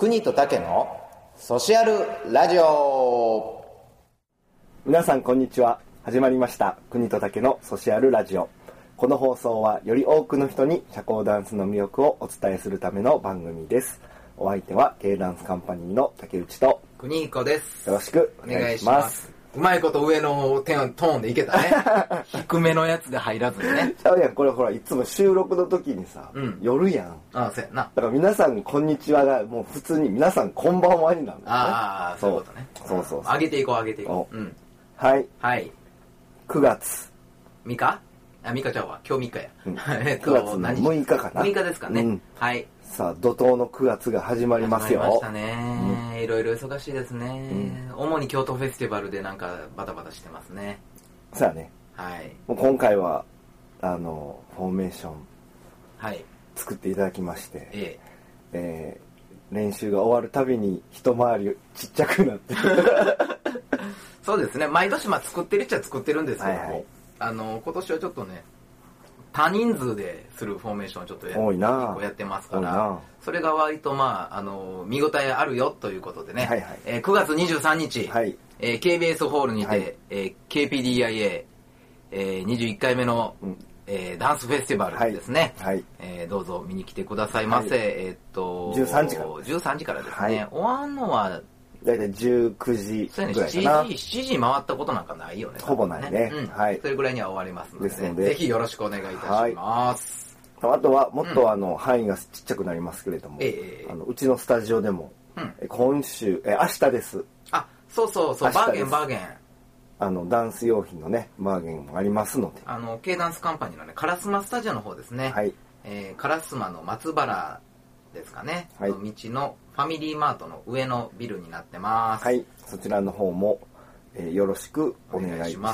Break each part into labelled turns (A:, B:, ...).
A: 国と竹のソシアルラジオ。
B: 皆さんこんにちは。始まりました国と竹のソシアルラジオ。この放送はより多くの人に社交ダンスの魅力をお伝えするための番組です。お相手は K ダンスカンパニーの竹内と
A: 国彦です。
B: よろしくお願いします。
A: うまいこと上のトーンでいけたね。低めのやつで入らずにね。
B: ちゃうやん、これほらいつも収録の時にさ、夜やん。
A: ああ、そうやな。
B: だから皆さんこんにちはがもう普通に皆さんこんばんはになるんだよね。
A: ああ、そういうことね。
B: そう。
A: 上げていこう。
B: はい。
A: はい。
B: 9月。
A: 3日？あ、3日ちゃうわ。今日3日や。
B: 9月の6日かな。
A: 6日ですかね。はい。
B: さあ、怒涛の9月が始まりますよ。
A: 始まりましたね。いろいろ忙しいですね。主に京都フェスティバルでなんかバタバタしてますね。
B: そうやね。
A: はい。
B: もう今回はフォーメーション作っていただきまして、練習が終わるたびに一回りちっちゃくなって
A: そうですね。毎年作ってるっちゃ作ってるんですけども、今年はちょっとね、多人数でするフォーメーションをちょっとやってますから、それが割と見応えあるよということでね、9月23日、KBS ホールにて、KPDIA、21回目の、ダンスフェスティバルですね、どうぞ見に来てくださいませ。
B: 13時から
A: 13時からですね。終わんのは
B: だいたい19時ぐらいかな。
A: 7時回ったことなんかないよね。
B: ほぼないね。
A: それぐらいには終わりますので、ぜひよろしくお願いいたします。
B: あとはもっと範囲がちっちゃくなりますけれども、うちのスタジオでも今週明日です。
A: あ、そうバーゲン。
B: ダンス用品のねバーゲンもありますので、
A: K ダンスカンパニーのね烏丸スタジオの方ですね。烏丸の松原ですかね、の道のファミリーマートの上のビルになってます。
B: そちらの方も、よろしくお願いします。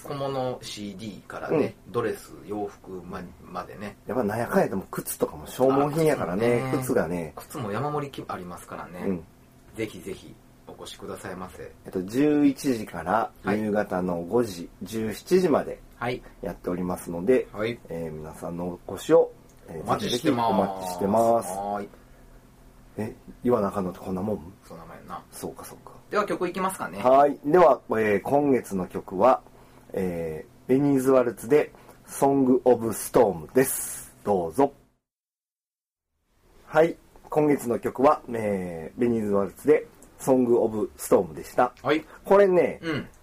A: 小物 CD からね、ドレス洋服までね、
B: やっぱ何やかんやでも靴とかも消耗品やからね。靴がね、
A: 靴も山盛りありますからね、ぜひぜひお越しくださいませ。
B: 11時から夕方の5時、17時までやっておりますので、皆さんのお越しを
A: お待ちしてます。
B: 言わなあかんのってこんなもん？
A: そんなもんやな。
B: そうか。
A: では曲いきますかね。
B: では、今月の曲は、ベニーズワルツでソングオブストームです。どうぞ。今月の曲は、ベニーズワルツでソングオブストームでした。これね、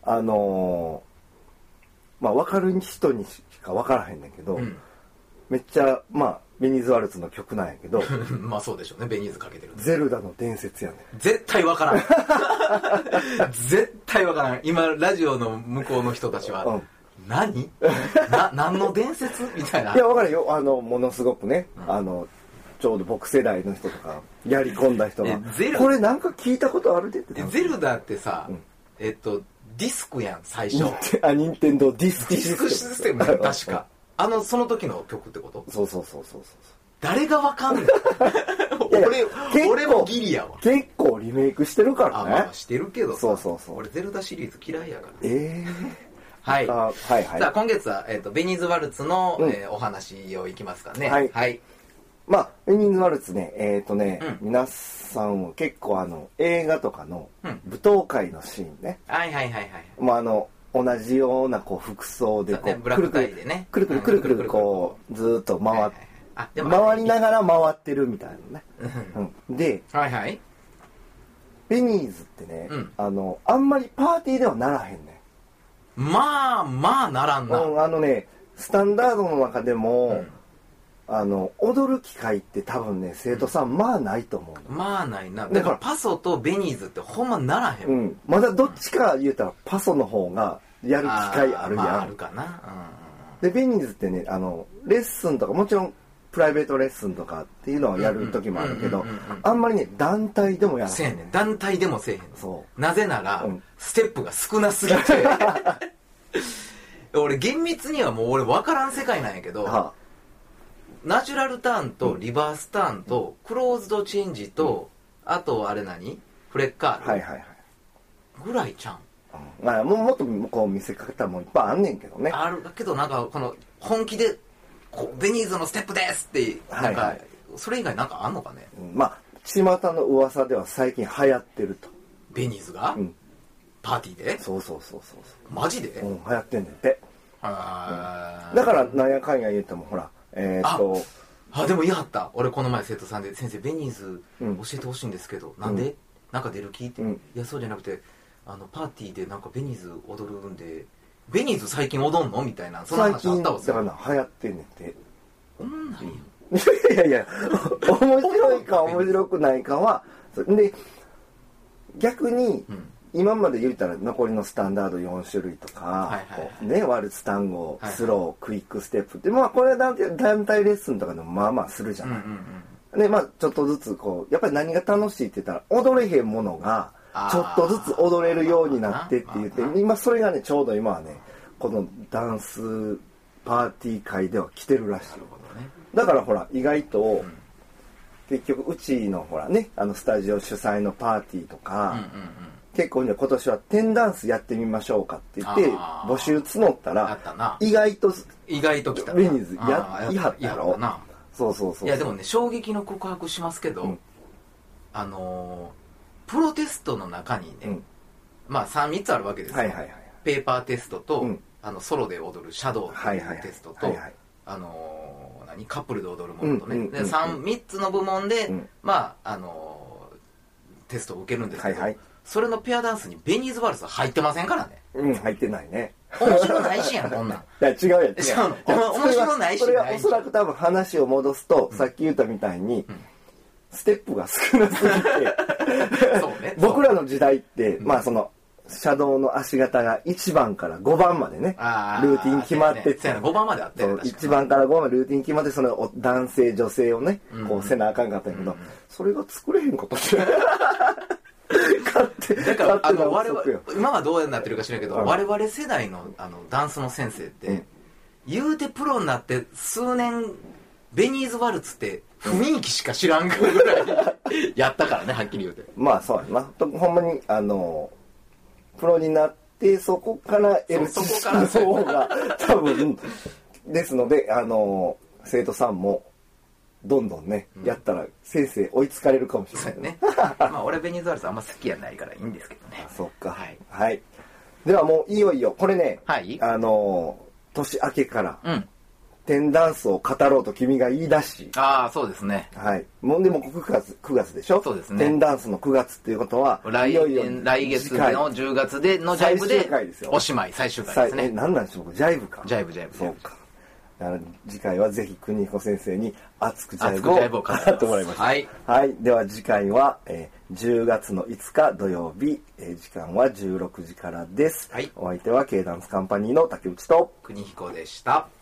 B: 分かる人にしか分からへんねんけど、めっちゃベニーズワルツの曲なんやけど
A: そうでしょうね。ベニーズかけてる
B: ゼルダの伝説やねん。
A: 絶対分からん。絶対分からん。今ラジオの向こうの人たちは、何の伝説みたいな。
B: いや分かるよ。ものすごくね、ちょうど僕世代の人とかやり込んだ人がこれなんか聞いたことあるでって。
A: ゼルダってさ、ディスクやん最初。
B: 任天堂ディスク
A: システム確か。その時の曲ってこと？
B: そう。
A: 誰がわかんない？俺もギリやわ。
B: 結構リメイクしてるからね。
A: してるけどさ。
B: そう。
A: 俺ゼルダシリーズ嫌いやから。
B: さ
A: あ今月はベニーズワルツのお話をいきますかね。
B: ベニーズワルツね、皆さんは結構映画とかの舞踏会のシーンね。同じような服装で
A: ブラックタイでね、
B: くるくるこうずーっと回りながら回ってるみたいなね。で、ベニーズってね、あんまりパーティーではならへんね。
A: ならんな。
B: スタンダードの中でも踊る機会って多分ね生徒さんないと思う。
A: ないな。だからパソとベニーズってほんまならへん。
B: まだどっちか言うたらパソの方がやる機会あるやん。
A: あるかな。
B: でベニーズってねレッスンとかもちろんプライベートレッスンとかっていうのはやる時もあるけど、あんまりね団体でもやらへん。
A: 団体でもせえへん。なぜならステップが少なすぎて。俺厳密にはもう俺分からん世界なんやけど、ナチュラルターンとリバースターンとクローズドチェンジと、あとあれフレッカールぐらいちゃん。
B: もっとこう見せ方もいっぱいあんねんけどね。
A: あるけどこの本気でベニーズのステップですってそれ以外なんかあんのかね。
B: 巷の噂では最近流行ってると。
A: ベニーズが、パーティーで。
B: そう
A: マジで、
B: 流行ってんねんて。だからなんやかんや言ってもほら
A: でも言いはった。俺この前生徒さんで先生ベニーズ教えてほしいんですけど、なんでなんか出る気って、いやそうじゃなくてパーティーでなんかベニーズ踊るんで、ベニーズ最近踊んのみたいな、そんな話あったわ。
B: 最近だから流行ってんねんて。
A: なんよ。
B: いや面白いか面白くないかはで、逆に、今まで言ったら残りのスタンダード4種類とか、ワルツ単語、スロー、クイックステップって、これは団体レッスンとかでもまあまあするじゃない。でちょっとずつやっぱり何が楽しいって言ったら、踊れへんものがちょっとずつ踊れるようになってって言って、今それがねちょうど今はねこのダンスパーティー界では来てるらしい。だからほら意外と、結局うちのほらねスタジオ主催のパーティーとか、結構ね今年は10ダンスやってみましょうかって言って募集募ったら意外と
A: 来た
B: ベニーズいはったやろ。そう
A: いやでもね衝撃の告白しますけど、プロテストの中にね、3つあるわけですよ。ペーパーテストと、ソロで踊るシャドウっていうテストと、カップルで踊るものとね、で3つの部門で、テストを受けるんですけど、それのペアダンスにベニーズワルツは入ってませんからね。
B: 入ってないね。
A: 面白ないしやんこんなん。い
B: や違うやん。面
A: 白ないし。
B: それはおそらく多分話を戻すと、さっき言ったみたいに、ステップが少なすぎて、僕らの時代って、そのシャドウの足型が1番から5番までね、ルーティン決まってて、
A: 5番まであって、
B: 1番から5番までルーティン決まって、その男性女性をねせなあかんかったんやけど、それが作れへんことって
A: だから我々今はどうなってるか知らんけど、我々世代のダンスの先生って、言うてプロになって数年ベニーズワルツって雰囲気しか知らんぐらいやったからね、はっきり言うて。
B: そうやな。ほんまにプロになってそこから得る知識の方が多分ですので、生徒さんもどんどんね、やったら先生追いつかれるかもしれないね。
A: 俺ベニーズワルツあんま好きやないからいいんですけどね。
B: そっか。はい。ではもういよいよこれね、年明けから10ダンスを語ろうと君が言い出し、
A: そうですね。
B: もうでも9月でしょ。
A: そうですね。
B: 10ダンスの9月っていうことは、
A: 来月の10月でのジャイブでおしまい、最終回ですね。
B: 何なんでしょうか、ジャイブか。
A: ジャイブ。
B: そうか。次回はぜひ邦彦先生に熱くジャイブを語ってもらいました。はい。では次回は10月の5日土曜日、時間は16時からです。お相手は K ダンスカンパニーの竹内と
A: 邦彦でした。